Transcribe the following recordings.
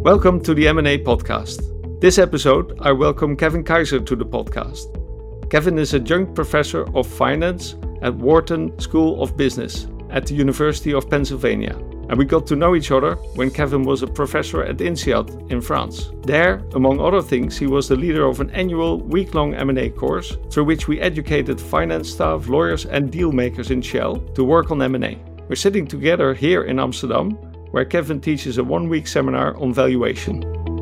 Welcome to the M&A podcast. This episode, I welcome Kevin Kaiser to the podcast. Kevin is adjunct professor of finance at Wharton School of Business at the University of Pennsylvania. And we got to know each other when Kevin was a professor at INSEAD in France. There, among other things, he was the leader of an annual week-long M&A course through which we educated finance staff, lawyers and deal makers in Shell to work on M&A. We're sitting together here in Amsterdam, where Kevin teaches a one-week seminar on valuation.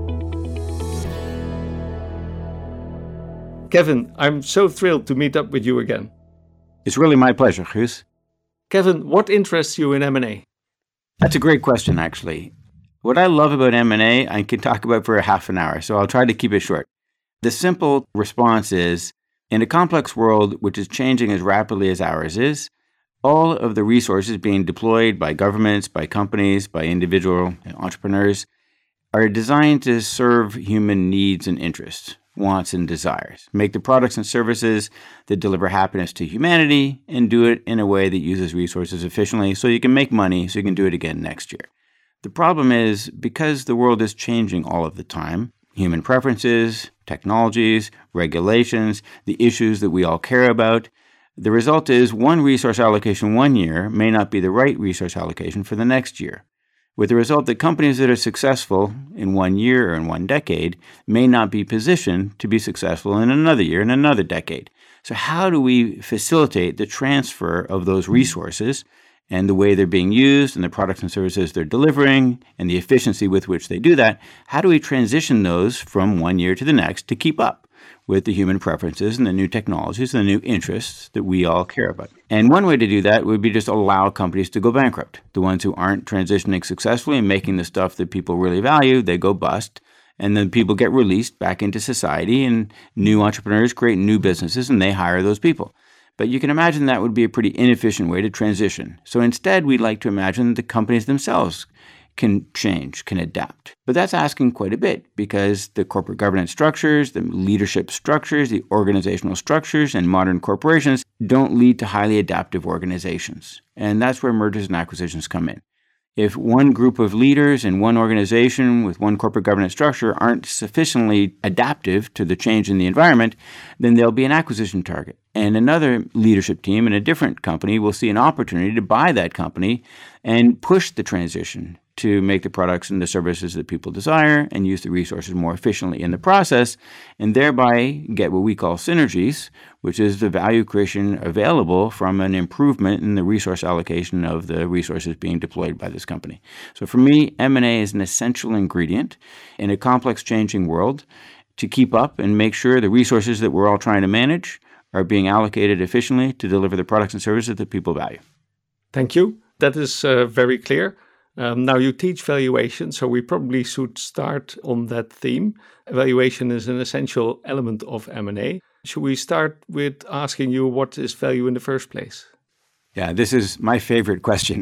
Kevin, I'm so thrilled to meet up with you again. It's really my pleasure, Guus. Kevin, what interests you in M&A? That's a great question, actually. What I love about M&A, I can talk about for a half an hour, so I'll try to keep it short. The simple response is, in a complex world which is changing as rapidly as ours is, all of the resources being deployed by governments, by companies, by individual entrepreneurs are designed to serve human needs and interests, wants and desires, make the products and services that deliver happiness to humanity, and do it in a way that uses resources efficiently so you can make money so you can do it again next year. The problem is, because the world is changing all of the time, human preferences, technologies, regulations, the issues that we all care about, the result is one resource allocation one year may not be the right resource allocation for the next year, with the result that companies that are successful in 1 year or in 1 decade may not be positioned to be successful in another year, in another decade. So how do we facilitate the transfer of those resources and the way they're being used and the products and services they're delivering and the efficiency with which they do that? How do we transition those from 1 year to the next to keep up with the human preferences and the new technologies and the new interests that we all care about? And one way to do that would be just allow companies to go bankrupt. The ones who aren't transitioning successfully and making the stuff that people really value, they go bust. And then people get released back into society and new entrepreneurs create new businesses and they hire those people. But you can imagine that would be a pretty inefficient way to transition. So instead, we'd like to imagine that the companies themselves can change, can adapt. But that's asking quite a bit because the corporate governance structures, the leadership structures, the organizational structures, and modern corporations don't lead to highly adaptive organizations. And that's where mergers and acquisitions come in. If one group of leaders in one organization with one corporate governance structure aren't sufficiently adaptive to the change in the environment, then there'll be an acquisition target. And another leadership team in a different company will see an opportunity to buy that company and push the transition to make the products and the services that people desire and use the resources more efficiently in the process, and thereby get what we call synergies, which is the value creation available from an improvement in the resource allocation of the resources being deployed by this company. So for me, M&A is an essential ingredient in a complex changing world to keep up and make sure the resources that we're all trying to manage are being allocated efficiently to deliver the products and services that people value. Thank you. That is very clear. Now you teach valuation, so we probably should start on that theme. Valuation is an essential element of M&A. Should we start with asking you what is value in the first place? Yeah, this is my favorite question.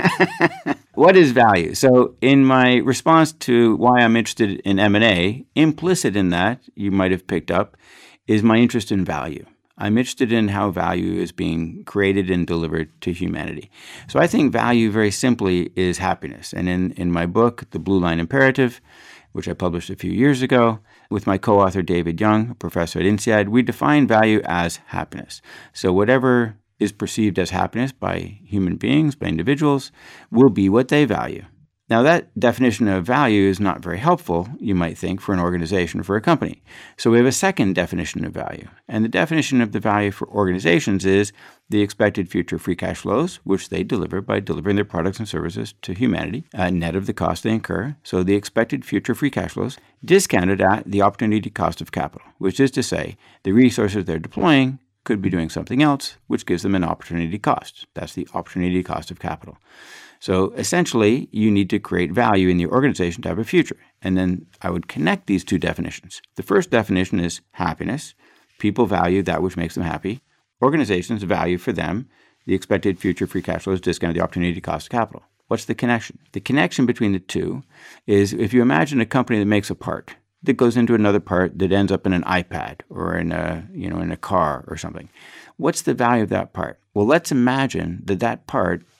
What is value? So in my response to why I'm interested in M&A, implicit in that, you might have picked up, is my interest in value. I'm interested in how value is being created and delivered to humanity. So I think value, very simply, is happiness. And in my book, The Blue Line Imperative, which I published a few years ago, with my co-author David Young, a professor at INSEAD, we define value as happiness. So whatever is perceived as happiness by human beings, by individuals, will be what they value. Now, that definition of value is not very helpful, you might think, for an organization or for a company. So we have a second definition of value. And the definition of the value for organizations is the expected future free cash flows, which they deliver by delivering their products and services to humanity, net of the cost they incur. So the expected future free cash flows discounted at the opportunity cost of capital, which is to say the resources they're deploying could be doing something else, which gives them an opportunity cost. That's the opportunity cost of capital. So essentially, you need to create value in the organization to have a future. And then I would connect these two definitions. The first definition is happiness. People value that which makes them happy. Organizations value for them the expected future free cash flows discounted the opportunity cost of capital. What's the connection? The connection between the two is if you imagine a company that makes a part that goes into another part that ends up in an iPad or in a car or something. What's the value of that part? Well, let's imagine that part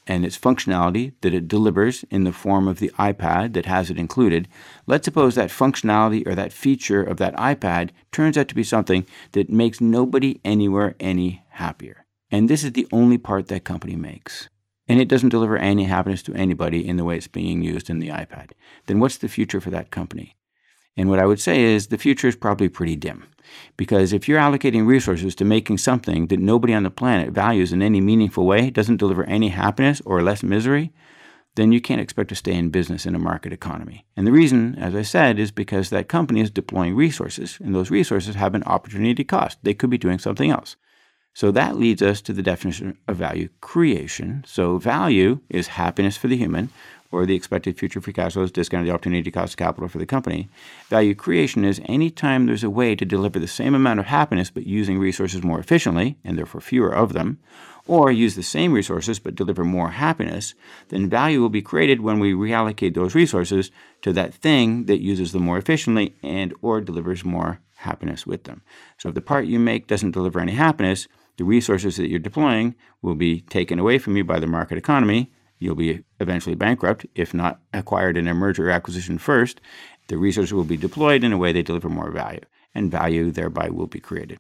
and its functionality that it delivers in the form of the iPad that has it included, let's suppose that functionality or that feature of that iPad turns out to be something that makes nobody anywhere any happier. And this is the only part that company makes. And it doesn't deliver any happiness to anybody in the way it's being used in the iPad. Then what's the future for that company? And what I would say is the future is probably pretty dim. Because if you're allocating resources to making something that nobody on the planet values in any meaningful way, doesn't deliver any happiness or less misery, then you can't expect to stay in business in a market economy. And the reason, as I said, is because that company is deploying resources, and those resources have an opportunity cost. They could be doing something else. So that leads us to the definition of value creation. So value is happiness for the human, or the expected future free cash flows discounted the opportunity cost of capital for the company. Value creation is any time there's a way to deliver the same amount of happiness but using resources more efficiently, and therefore fewer of them, or use the same resources but deliver more happiness, then value will be created when we reallocate those resources to that thing that uses them more efficiently and or delivers more happiness with them. So if the part you make doesn't deliver any happiness, the resources that you're deploying will be taken away from you by the market economy. You'll be eventually bankrupt, if not acquired in a merger or acquisition first. The resources will be deployed in a way they deliver more value, and value thereby will be created.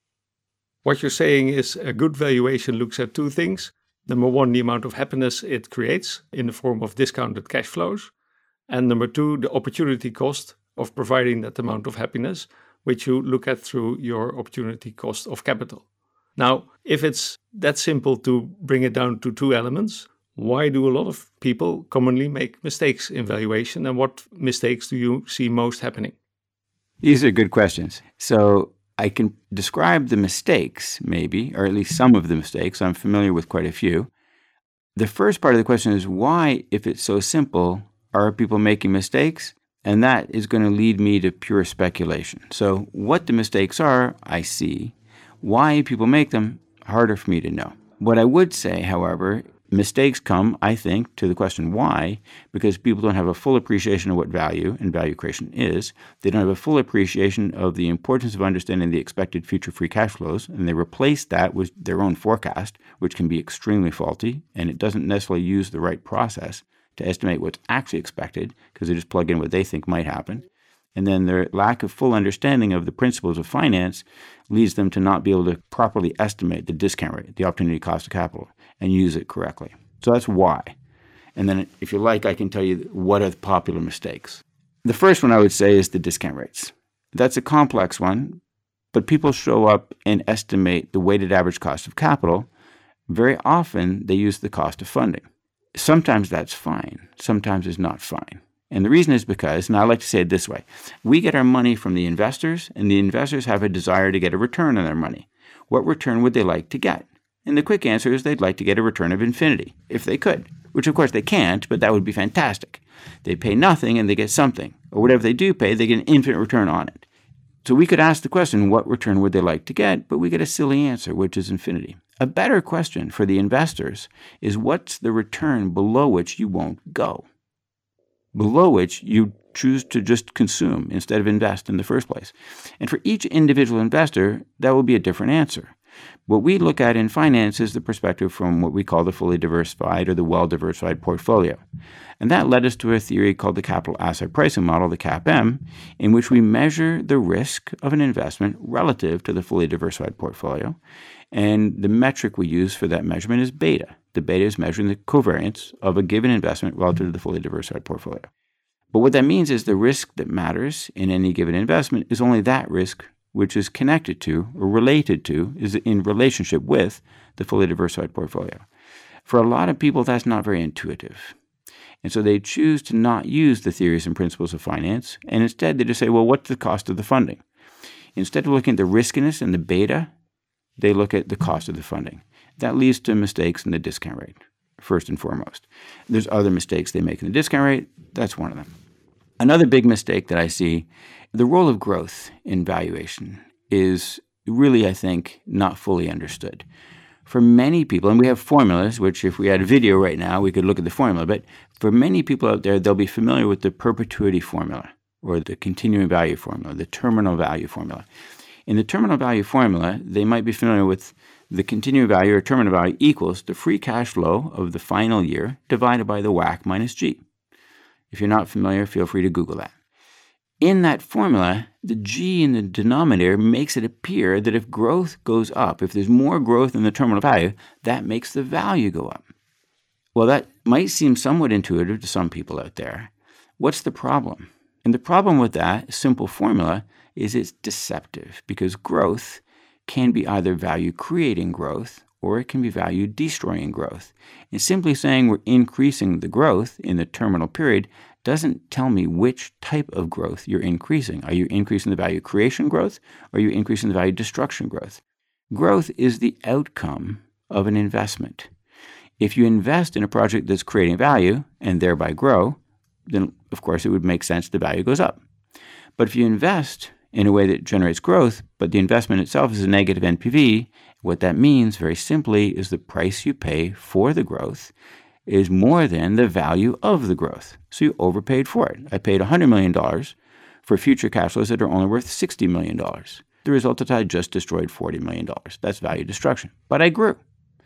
What you're saying is a good valuation looks at two things. Number one, the amount of happiness it creates in the form of discounted cash flows. And number two, the opportunity cost of providing that amount of happiness, which you look at through your opportunity cost of capital. Now, if it's that simple to bring it down to two elements, why do a lot of people commonly make mistakes in valuation, and what mistakes do you see most happening? These are good questions. So I can describe the mistakes, maybe, or at least some of the mistakes. I'm familiar with quite a few. The first part of the question is why, if it's so simple, are people making mistakes? And that is going to lead me to pure speculation. So what the mistakes are, I see. Why people make them, harder for me to know. What I would say, however, mistakes come, I think, to the question why, because people don't have a full appreciation of what value and value creation is. They don't have a full appreciation of the importance of understanding the expected future free cash flows, and they replace that with their own forecast, which can be extremely faulty, and it doesn't necessarily use the right process to estimate what's actually expected, because they just plug in what they think might happen. And then their lack of full understanding of the principles of finance leads them to not be able to properly estimate the discount rate, the opportunity cost of capital, and use it correctly. So that's why. And then if you like, I can tell you what are the popular mistakes. The first one I would say is the discount rates. That's a complex one, but people show up and estimate the weighted average cost of capital. Very often they use the cost of funding. Sometimes that's fine. Sometimes it's not fine. And the reason is because, and I like to say it this way, we get our money from the investors, and the investors have a desire to get a return on their money. What return would they like to get? And the quick answer is they'd like to get a return of infinity, if they could, which of course they can't, but that would be fantastic. They pay nothing and they get something, or whatever they do pay, they get an infinite return on it. So we could ask the question, what return would they like to get? But we get a silly answer, which is infinity. A better question for the investors is what's the return below which you won't go? Below which you choose to just consume instead of invest in the first place. And for each individual investor, that will be a different answer. What we look at in finance is the perspective from what we call the fully diversified or the well-diversified portfolio. And that led us to a theory called the capital asset pricing model, the CAPM, in which we measure the risk of an investment relative to the fully diversified portfolio. And the metric we use for that measurement is beta. The beta is measuring the covariance of a given investment relative to the fully diversified portfolio. But what that means is the risk that matters in any given investment is only that risk which is connected to or related to, is in relationship with the fully diversified portfolio. For a lot of people, that's not very intuitive. And so they choose to not use the theories and principles of finance, and instead they just say, well, what's the cost of the funding? Instead of looking at the riskiness and the beta, they look at the cost of the funding. That leads to mistakes in the discount rate, first and foremost. There's other mistakes they make in the discount rate. That's one of them. Another big mistake that I see, the role of growth in valuation is really, I think, not fully understood. For many people, and we have formulas, which if we had a video right now, we could look at the formula, but for many people out there, they'll be familiar with the perpetuity formula or the continuing value formula, the terminal value formula. In the terminal value formula, they might be familiar with the continuing value or terminal value equals the free cash flow of the final year divided by the WACC minus G. If you're not familiar, feel free to Google that. In that formula, the G in the denominator makes it appear that if growth goes up, if there's more growth in the terminal value, that makes the value go up. Well, that might seem somewhat intuitive to some people out there. What's the problem? And the problem with that simple formula is it's deceptive, because growth can be either value-creating growth or it can be value-destroying growth. And simply saying we're increasing the growth in the terminal period doesn't tell me which type of growth you're increasing. Are you increasing the value creation growth, or are you increasing the value destruction growth? Growth is the outcome of an investment. If you invest in a project that's creating value and thereby grow, then of course it would make sense the value goes up. But if you invest in a way that generates growth, but the investment itself is a negative NPV, what that means very simply is the price you pay for the growth is more than the value of the growth. So you overpaid for it. I paid $100 million for future cash flows that are only worth $60 million. The result is I just destroyed $40 million. That's value destruction. But I grew.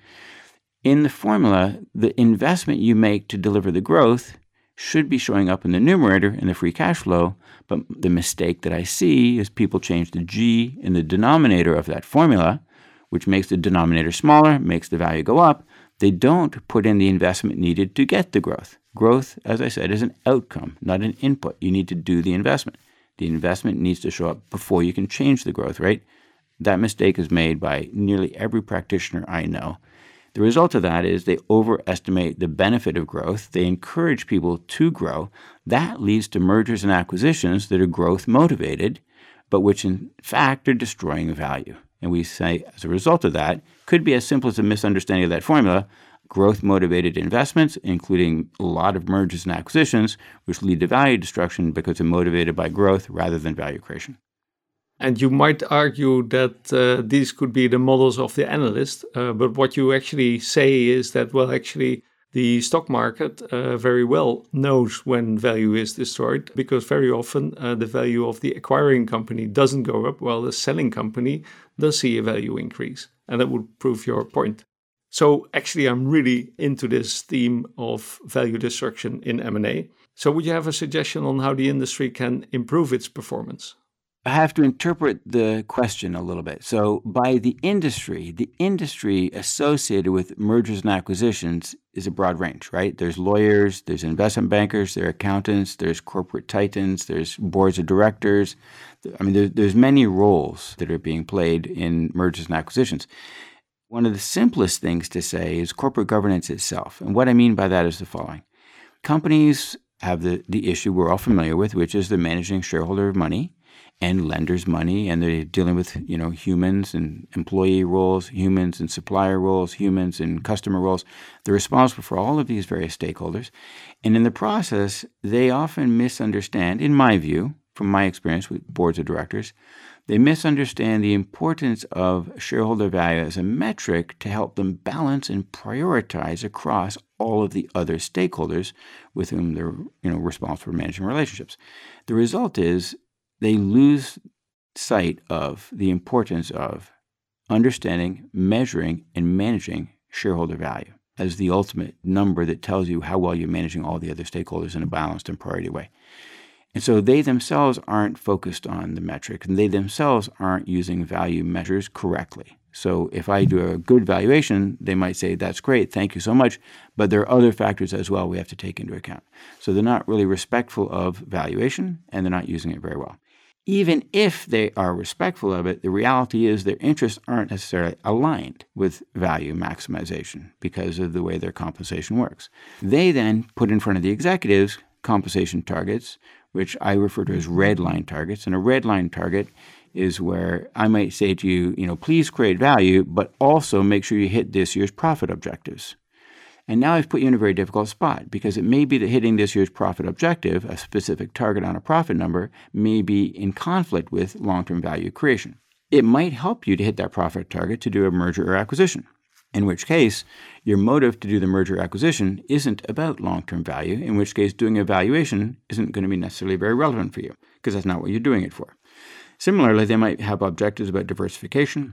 In the formula, the investment you make to deliver the growth should be showing up in the numerator in the free cash flow, but the mistake that I see is people change the G in the denominator of that formula, which makes the denominator smaller, makes the value go up. They don't put in the investment needed to get the growth. Growth, as I said, is an outcome, not an input. You need to do the investment. The investment needs to show up before you can change the growth rate. That mistake is made by nearly every practitioner I know. The result of that is they overestimate the benefit of growth. They encourage people to grow. That leads to mergers and acquisitions that are growth motivated, but which in fact are destroying value. And we say, as a result of that, could be as simple as a misunderstanding of that formula, growth-motivated investments, including a lot of mergers and acquisitions, which lead to value destruction because they're motivated by growth rather than value creation. And you might argue that these could be the models of the analyst, but what you actually say is that, well, actually, the stock market very well knows when value is destroyed, because very often the value of the acquiring company doesn't go up while the selling company does see a value increase. And that would prove your point. So actually, I'm really into this theme of value destruction in M&A. So would you have a suggestion on how the industry can improve its performance? I have to interpret the question a little bit. So by the industry associated with mergers and acquisitions is a broad range, right? There's lawyers, there's investment bankers, there are accountants, there's corporate titans, there's boards of directors. I mean, there's many roles that are being played in mergers and acquisitions. One of the simplest things to say is corporate governance itself. And what I mean by that is the following. Companies have the issue we're all familiar with, which is the managing shareholder money and lenders' money, and they're dealing with, humans and employee roles, humans and supplier roles, humans and customer roles. They're responsible for all of these various stakeholders. And in the process, they often misunderstand, in my view, from my experience with boards of directors, they misunderstand the importance of shareholder value as a metric to help them balance and prioritize across all of the other stakeholders with whom they're, responsible for managing relationships. The result is they lose sight of the importance of understanding, measuring, and managing shareholder value as the ultimate number that tells you how well you're managing all the other stakeholders in a balanced and priority way. And so they themselves aren't focused on the metric, and they themselves aren't using value measures correctly. So if I do a good valuation, they might say, that's great, thank you so much, but there are other factors as well we have to take into account. So they're not really respectful of valuation, and they're not using it very well. Even if they are respectful of it, the reality is their interests aren't necessarily aligned with value maximization because of the way their compensation works. They then put in front of the executives compensation targets, which I refer to as red line targets. And a red line target is where I might say to you, please create value, but also make sure you hit this year's profit objectives. And now I've put you in a very difficult spot because it may be that hitting this year's profit objective, a specific target on a profit number, may be in conflict with long-term value creation. It might help you to hit that profit target to do a merger or acquisition, in which case your motive to do the merger or acquisition isn't about long-term value, in which case doing a valuation isn't going to be necessarily very relevant for you because that's not what you're doing it for. Similarly, they might have objectives about diversification,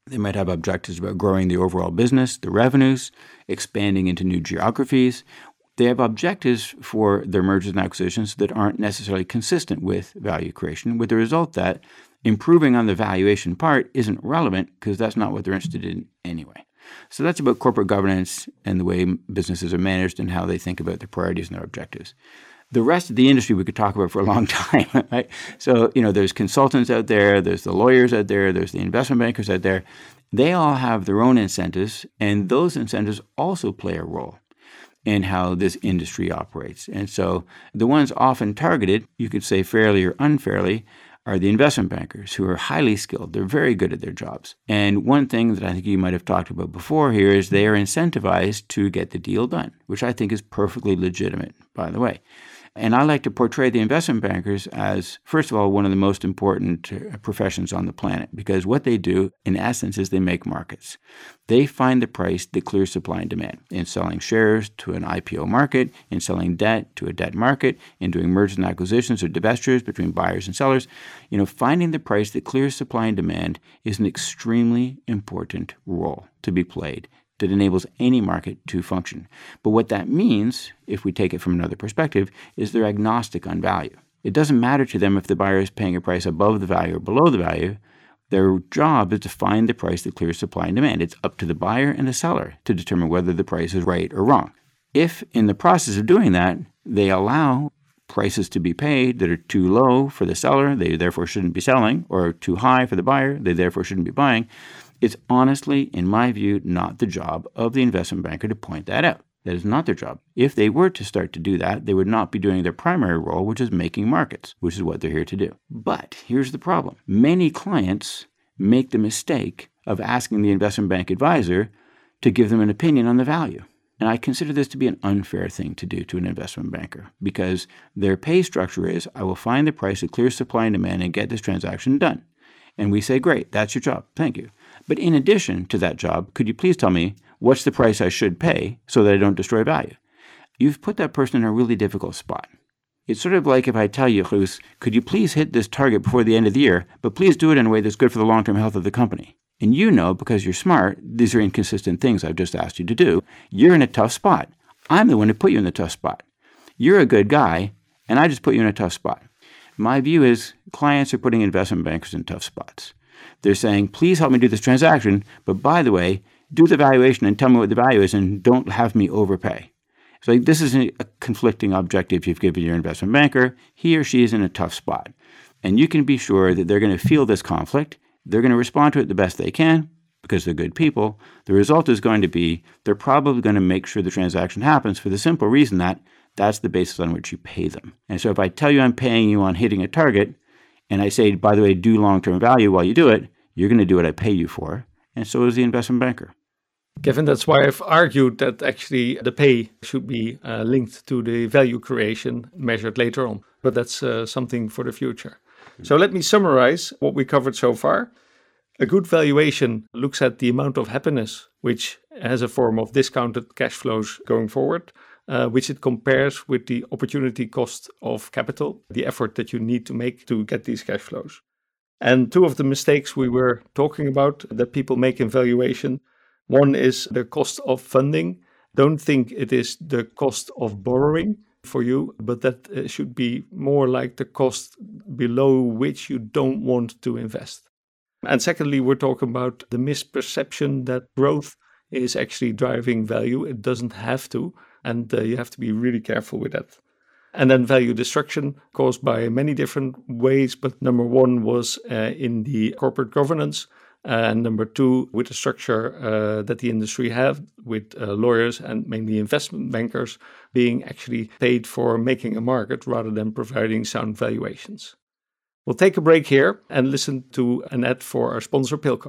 They might have objectives about growing the overall business, the revenues, expanding into new geographies. They have objectives for their mergers and acquisitions that aren't necessarily consistent with value creation, with the result that improving on the valuation part isn't relevant because that's not what they're interested in anyway. So that's about corporate governance and the way businesses are managed and how they think about their priorities and their objectives. The rest of the industry we could talk about for a long time, right? So, there's consultants out there, there's the lawyers out there, there's the investment bankers out there. They all have their own incentives, and those incentives also play a role in how this industry operates. And so the ones often targeted, you could say fairly or unfairly, are the investment bankers who are highly skilled. They're very good at their jobs. And one thing that I think you might have talked about before here is they are incentivized to get the deal done, which I think is perfectly legitimate, by the way. And I like to portray the investment bankers as, first of all, one of the most important professions on the planet, because what they do, in essence, is they make markets. They find the price that clears supply and demand in selling shares to an IPO market, in selling debt to a debt market, in doing mergers and acquisitions or divestitures between buyers and sellers. Finding the price that clears supply and demand is an extremely important role to be played that enables any market to function. But what that means, if we take it from another perspective, is they're agnostic on value. It doesn't matter to them if the buyer is paying a price above the value or below the value. Their job is to find the price that clears supply and demand. It's up to the buyer and the seller to determine whether the price is right or wrong. If in the process of doing that, they allow prices to be paid that are too low for the seller, they therefore shouldn't be selling, or too high for the buyer, they therefore shouldn't be buying, it's honestly, in my view, not the job of the investment banker to point that out. That is not their job. If they were to start to do that, they would not be doing their primary role, which is making markets, which is what they're here to do. But here's the problem. Many clients make the mistake of asking the investment bank advisor to give them an opinion on the value. And I consider this to be an unfair thing to do to an investment banker because their pay structure is, I will find the price that clears supply and demand and get this transaction done. And we say, great, that's your job. Thank you. But in addition to that job, could you please tell me what's the price I should pay so that I don't destroy value? You've put that person in a really difficult spot. It's sort of like if I tell you, Luis, could you please hit this target before the end of the year, but please do it in a way that's good for the long-term health of the company. And because you're smart, these are inconsistent things I've just asked you to do. You're in a tough spot. I'm the one who put you in the tough spot. You're a good guy, and I just put you in a tough spot. My view is clients are putting investment bankers in tough spots. They're saying, please help me do this transaction, but by the way, do the valuation and tell me what the value is and don't have me overpay. So this is a conflicting objective you've given your investment banker. He or she is in a tough spot. And you can be sure that they're going to feel this conflict. They're going to respond to it the best they can because they're good people. The result is going to be they're probably going to make sure the transaction happens for the simple reason that that's the basis on which you pay them. And so if I tell you I'm paying you on hitting a target, and I say, by the way, do long-term value while you do it, you're going to do what I pay you for. And so is the investment banker. Kevin, that's why I've argued that actually the pay should be linked to the value creation measured later on. But that's something for the future. So let me summarize what we covered so far. A good valuation looks at the amount of happiness, which has a form of discounted cash flows going forward, which it compares with the opportunity cost of capital, the effort that you need to make to get these cash flows. And two of the mistakes we were talking about that people make in valuation, one is the cost of funding. Don't think it is the cost of borrowing for you, but that should be more like the cost below which you don't want to invest. And secondly, we're talking about the misperception that growth is actually driving value. It doesn't have to, and you have to be really careful with that. And then value destruction caused by many different ways, but number one was in the corporate governance, and number two with the structure that the industry have with lawyers and mainly investment bankers being actually paid for making a market rather than providing sound valuations. We'll take a break here and listen to an ad for our sponsor Pilco.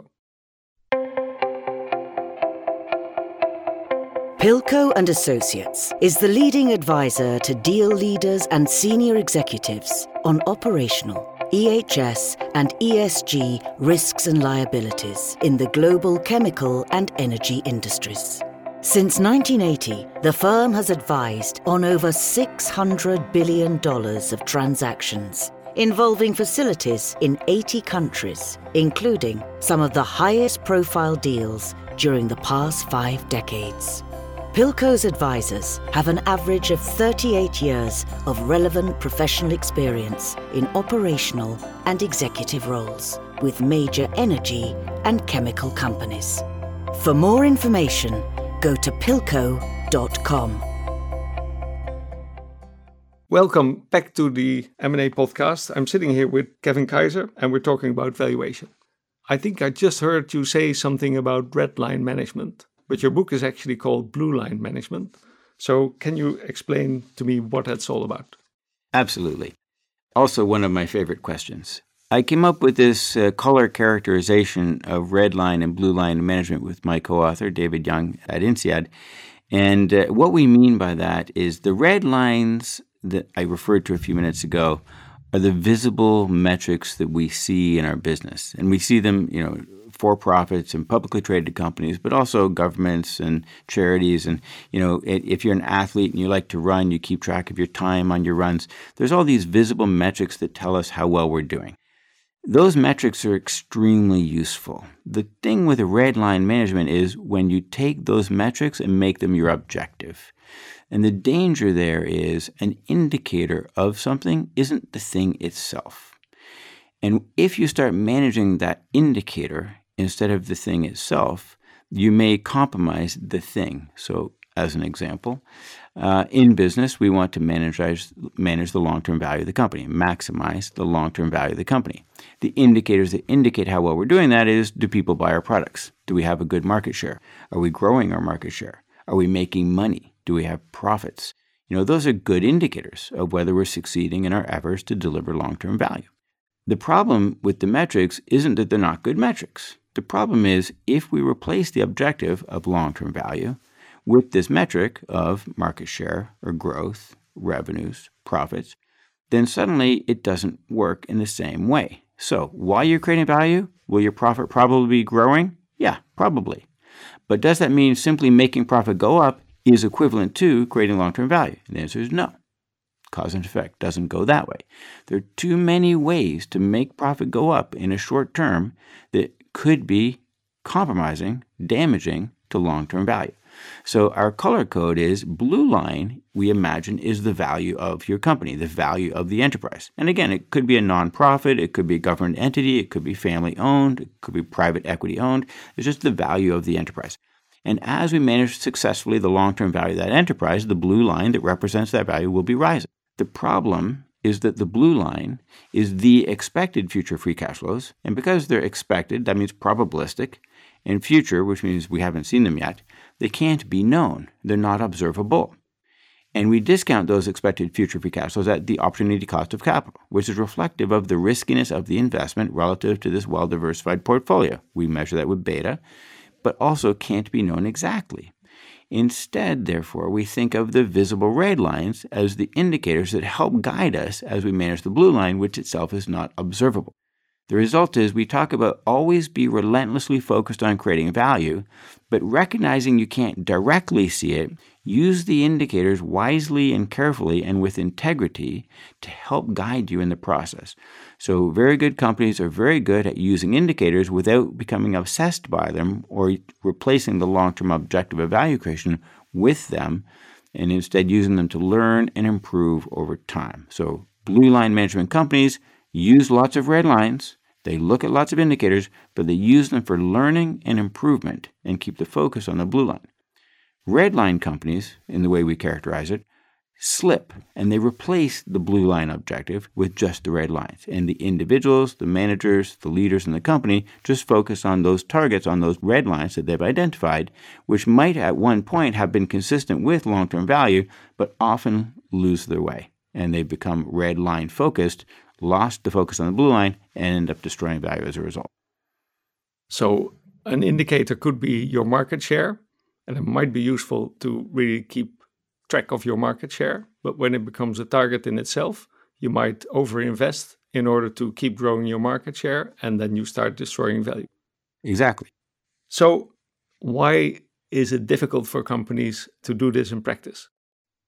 Pilco & Associates is the leading advisor to deal leaders and senior executives on operational, EHS and ESG risks and liabilities in the global chemical and energy industries. Since 1980, the firm has advised on over $600 billion of transactions, involving facilities in 80 countries, including some of the highest profile deals during the past 5 decades. Pilco's advisors have an average of 38 years of relevant professional experience in operational and executive roles with major energy and chemical companies. For more information, go to pilco.com. Welcome back to the M&A podcast. I'm sitting here with Kevin Kaiser and we're talking about valuation. I think I just heard you say something about red line management, but your book is actually called Blue Line Management. So can you explain to me what that's all about? Absolutely. Also one of my favorite questions. I came up with this color characterization of red line and blue line management with my co-author, David Young at INSEAD. And what we mean by that is the red lines that I referred to a few minutes ago are the visible metrics that we see in our business. And we see them, for-profits and publicly traded companies, but also governments and charities. And, if you're an athlete and you like to run, you keep track of your time on your runs. There's all these visible metrics that tell us how well we're doing. Those metrics are extremely useful. The thing with a red line management is when you take those metrics and make them your objective. And the danger there is an indicator of something isn't the thing itself. And if you start managing that indicator instead of the thing itself, you may compromise the thing. So as an example, in business, we want to manage the long-term value of the company, maximize the long-term value of the company. The indicators that indicate how well we're doing that is, do people buy our products? Do we have a good market share? Are we growing our market share? Are we making money? Do we have profits? Those are good indicators of whether we're succeeding in our efforts to deliver long-term value. The problem with the metrics isn't that they're not good metrics. The problem is if we replace the objective of long-term value with this metric of market share or growth, revenues, profits, then suddenly it doesn't work in the same way. So while you're creating value, will your profit probably be growing? Yeah, probably. But does that mean simply making profit go up is equivalent to creating long-term value? And the answer is no. Cause and effect doesn't go that way. There are too many ways to make profit go up in a short term that could be compromising, damaging to long-term value. So our color code is blue line, we imagine, is the value of your company, the value of the enterprise. And again, it could be a nonprofit, it could be a government entity, it could be family owned, it could be private equity owned. It's just the value of the enterprise. And as we manage successfully the long-term value of that enterprise, the blue line that represents that value will be rising. The problem is that the blue line is the expected future free cash flows. And because they're expected, that means probabilistic. And future, which means we haven't seen them yet, they can't be known. They're not observable. And we discount those expected future free cash flows at the opportunity cost of capital, which is reflective of the riskiness of the investment relative to this well-diversified portfolio. We measure that with beta, but also can't be known exactly. Instead, therefore, we think of the visible red lines as the indicators that help guide us as we manage the blue line, which itself is not observable. The result is we talk about always be relentlessly focused on creating value, but recognizing you can't directly see it, use the indicators wisely and carefully and with integrity to help guide you in the process. So very good companies are very good at using indicators without becoming obsessed by them or replacing the long-term objective of value creation with them, and instead using them to learn and improve over time. So blue line management companies use lots of red lines, they look at lots of indicators, but they use them for learning and improvement and keep the focus on the blue line. Red line companies, in the way we characterize it, slip and they replace the blue line objective with just the red lines. And the individuals, the managers, the leaders in the company just focus on those targets, on those red lines that they've identified, which might at one point have been consistent with long-term value, but often lose their way. And they become red line focused, lost the focus on the blue line, and end up destroying value as a result. So an indicator could be your market share, and it might be useful to really keep track of your market share. But when it becomes a target in itself, you might overinvest in order to keep growing your market share, and then you start destroying value. Exactly. So why is it difficult for companies to do this in practice?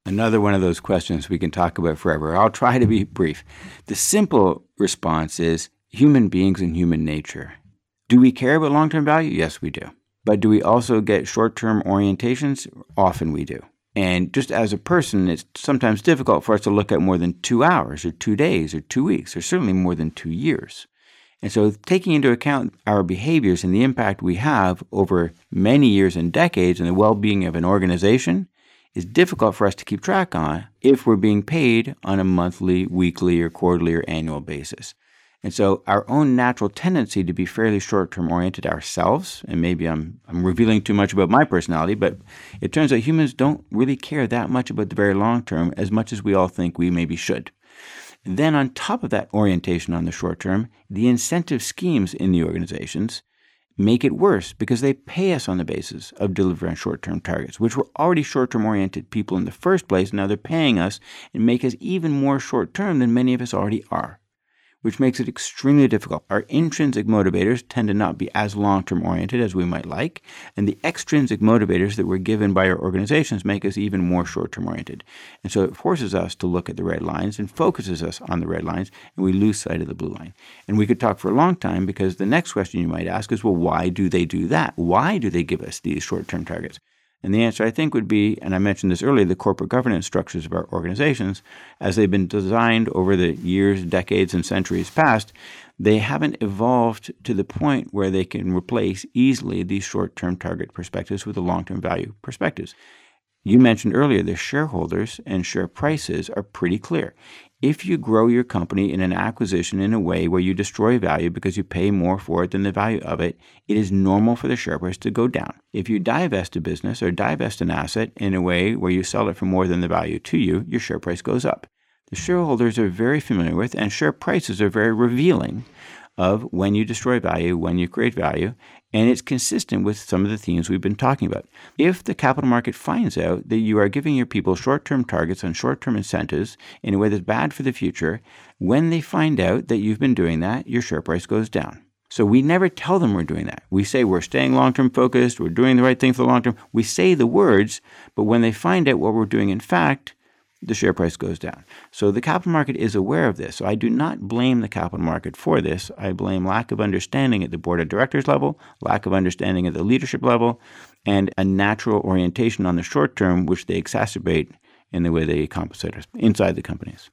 Another one of those questions we can talk about forever. I'll try to be brief. The simple response is human beings and human nature. Do we care about long-term value? Yes, we do. But do we also get short-term orientations? Often we do. And just as a person, it's sometimes difficult for us to look at more than 2 hours or 2 days or 2 weeks or certainly more than 2 years. And so taking into account our behaviors and the impact we have over many years and decades on the well-being of an organization is difficult for us to keep track on if we're being paid on a monthly, weekly, or quarterly or annual basis. And so our own natural tendency to be fairly short-term oriented ourselves, and maybe I'm revealing too much about my personality, but it turns out humans don't really care that much about the very long term as much as we all think we maybe should. And then on top of that orientation on the short term, the incentive schemes in the organizations make it worse because they pay us on the basis of delivering short-term targets, which were already short-term oriented people in the first place. Now they're paying us and make us even more short-term than many of us already are, which makes it extremely difficult. Our intrinsic motivators tend to not be as long-term oriented as we might like, and the extrinsic motivators that we're given by our organizations make us even more short-term oriented. And so it forces us to look at the red lines and focuses us on the red lines, and we lose sight of the blue line. And we could talk for a long time because the next question you might ask is, well, why do they do that? Why do they give us these short-term targets? And the answer, I think, would be, and I mentioned this earlier, the corporate governance structures of our organizations, as they've been designed over the years, decades, and centuries past, they haven't evolved to the point where they can replace easily these short-term target perspectives with the long-term value perspectives. You mentioned earlier the shareholders and share prices are pretty clear. If you grow your company in an acquisition in a way where you destroy value because you pay more for it than the value of it, it is normal for the share price to go down. If you divest a business or divest an asset in a way where you sell it for more than the value to you, your share price goes up. The shareholders are very familiar with, and share prices are very revealing of when you destroy value, when you create value, and it's consistent with some of the themes we've been talking about. If the capital market finds out that you are giving your people short-term targets and short-term incentives in a way that's bad for the future, when they find out that you've been doing that, your share price goes down. So we never tell them we're doing that. We say we're staying long-term focused, we're doing the right thing for the long term. We say the words, but when they find out what we're doing in fact, the share price goes down. So the capital market is aware of this. So I do not blame the capital market for this. I blame lack of understanding at the board of directors level, lack of understanding at the leadership level, and a natural orientation on the short term, which they exacerbate in the way they compensate us inside the companies.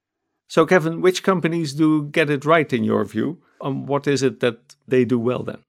So Kevin, which companies do get it right in your view? What is it that they do well then?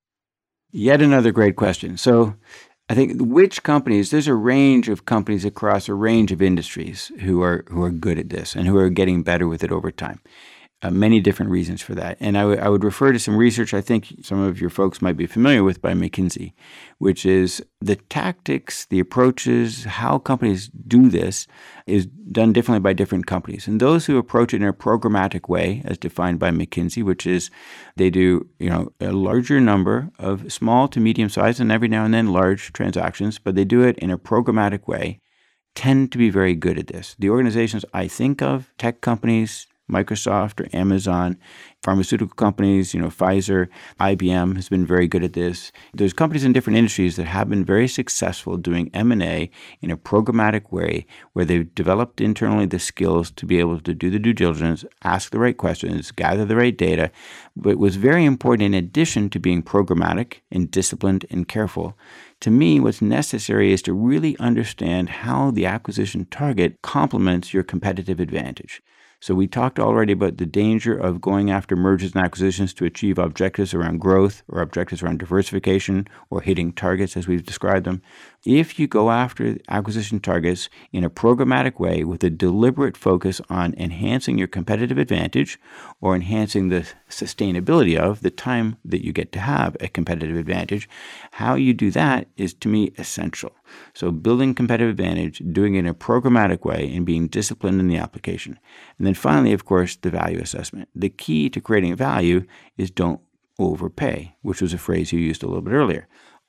Yet another great question. So I think which companies, there's a range of companies across a range of industries who are good at this and who are getting better with it over time. Many different reasons for that. And I would refer to some research I think some of your folks might be familiar with by McKinsey, which is the tactics, the approaches, how companies do this is done differently by different companies. And those who approach it in a programmatic way, as defined by McKinsey, which is they do a larger number of small to medium size and every now and then large transactions, but they do it in a programmatic way, tend to be very good at this. The organizations I think of, tech companies, Microsoft or Amazon, pharmaceutical companies, Pfizer, IBM has been very good at this. There's companies in different industries that have been very successful doing M&A in a programmatic way where they've developed internally the skills to be able to do the due diligence, ask the right questions, gather the right data. But it was very important, in addition to being programmatic and disciplined and careful, to me, what's necessary is to really understand how the acquisition target complements your competitive advantage. So we talked already about the danger of going after mergers and acquisitions to achieve objectives around growth or objectives around diversification or hitting targets as we've described them. If you go after acquisition targets in a programmatic way with a deliberate focus on enhancing your competitive advantage or enhancing the sustainability of the time that you get to have a competitive advantage, how you do that is, to me, essential. So building competitive advantage, doing it in a programmatic way, and being disciplined in the application. And then finally, of course, the value assessment. The key to creating value is don't overpay, which was a phrase you used a little bit earlier.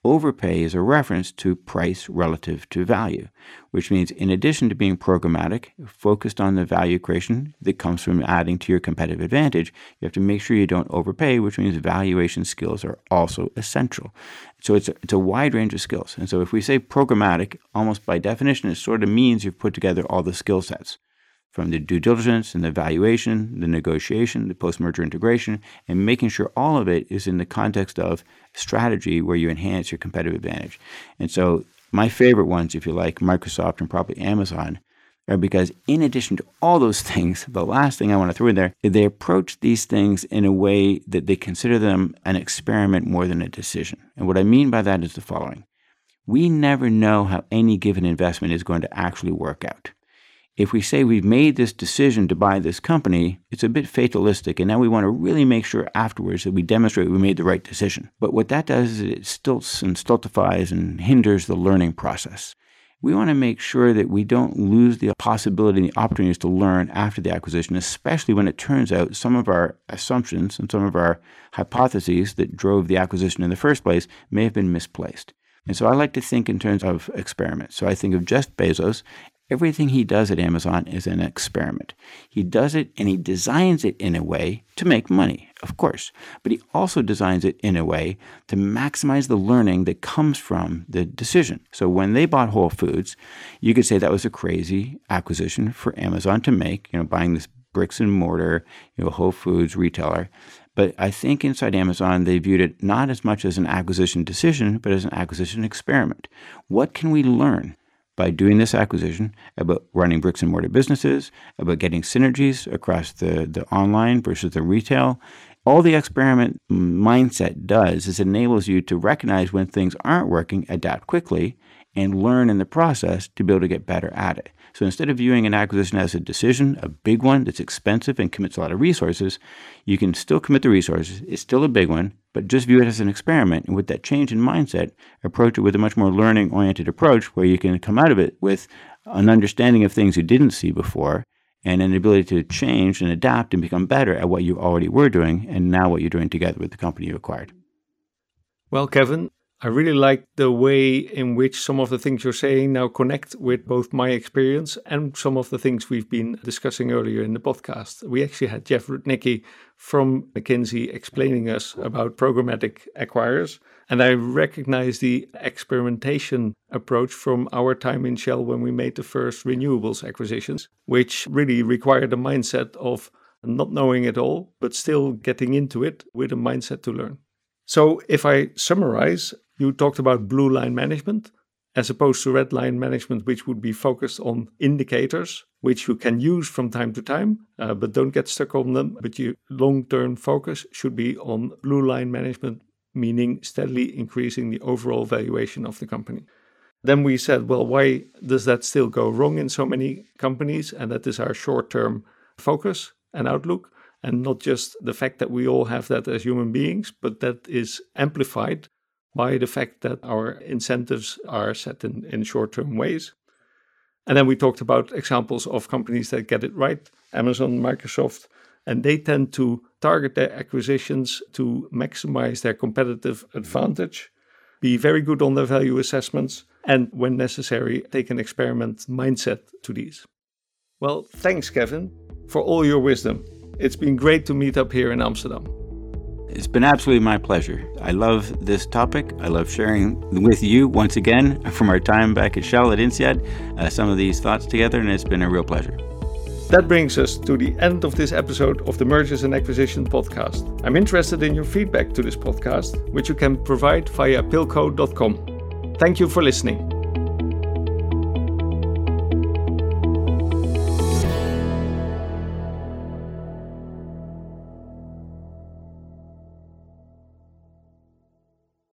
overpay is a reference to price relative to value, which means in addition to being programmatic, focused on the value creation that comes from adding to your competitive advantage, you have to make sure you don't overpay, which means valuation skills are also essential. So it's a wide range of skills. And so if we say programmatic, almost by definition, it sort of means you've put together all the skill sets, from the due diligence and the valuation, the negotiation, the post-merger integration, and making sure all of it is in the context of strategy where you enhance your competitive advantage. And so my favorite ones, if you like, Microsoft and probably Amazon, are because in addition to all those things, the last thing I want to throw in there, they approach these things in a way that they consider them an experiment more than a decision. And what I mean by that is the following. We never know how any given investment is going to actually work out. If we say we've made this decision to buy this company, it's a bit fatalistic, and now we want to really make sure afterwards that we demonstrate we made the right decision. But what that does is it stilts and stultifies and hinders the learning process. We want to make sure that we don't lose the possibility and the opportunities to learn after the acquisition, especially when it turns out some of our assumptions and some of our hypotheses that drove the acquisition in the first place may have been misplaced. And so I like to think in terms of experiments. So I think of Jeff Bezos. Everything he does at Amazon is an experiment. He does it and he designs it in a way to make money, of course, but he also designs it in a way to maximize the learning that comes from the decision. So when they bought Whole Foods, you could say that was a crazy acquisition for Amazon to make, buying this bricks and mortar, Whole Foods retailer. But I think inside Amazon, they viewed it not as much as an acquisition decision, but as an acquisition experiment. What can we learn by doing this acquisition about running bricks and mortar businesses, about getting synergies across the online versus the retail? All the experiment mindset does is it enables you to recognize when things aren't working, adapt quickly, and learn in the process to be able to get better at it. So instead of viewing an acquisition as a decision, a big one that's expensive and commits a lot of resources, you can still commit the resources. It's still a big one, but just view it as an experiment. And with that change in mindset, approach it with a much more learning-oriented approach where you can come out of it with an understanding of things you didn't see before and an ability to change and adapt and become better at what you already were doing and now what you're doing together with the company you acquired. Well, Kevin, I really like the way in which some of the things you're saying now connect with both my experience and some of the things we've been discussing earlier in the podcast. We actually had Jeff Rudnicki from McKinsey explaining us about programmatic acquirers. And I recognize the experimentation approach from our time in Shell when we made the first renewables acquisitions, which really required a mindset of not knowing it all, but still getting into it with a mindset to learn. So if I summarize, you talked about blue line management as opposed to red line management, which would be focused on indicators, which you can use from time to time, but don't get stuck on them. But your long-term focus should be on blue line management, meaning steadily increasing the overall valuation of the company. Then we said, well, why does that still go wrong in so many companies? And that is our short-term focus and outlook, and not just the fact that we all have that as human beings, but that is amplified by the fact that our incentives are set in short-term ways. And then we talked about examples of companies that get it right, Amazon, Microsoft, and they tend to target their acquisitions to maximize their competitive advantage, be very good on their value assessments, and when necessary, take an experiment mindset to these. Well, thanks, Kevin, for all your wisdom. It's been great to meet up here in Amsterdam. It's been absolutely my pleasure. I love this topic. I love sharing with you, once again, from our time back at Shell at INSEAD, some of these thoughts together, and it's been a real pleasure. That brings us to the end of this episode of the Mergers and Acquisition podcast. I'm interested in your feedback to this podcast, which you can provide via pilco.com. Thank you for listening.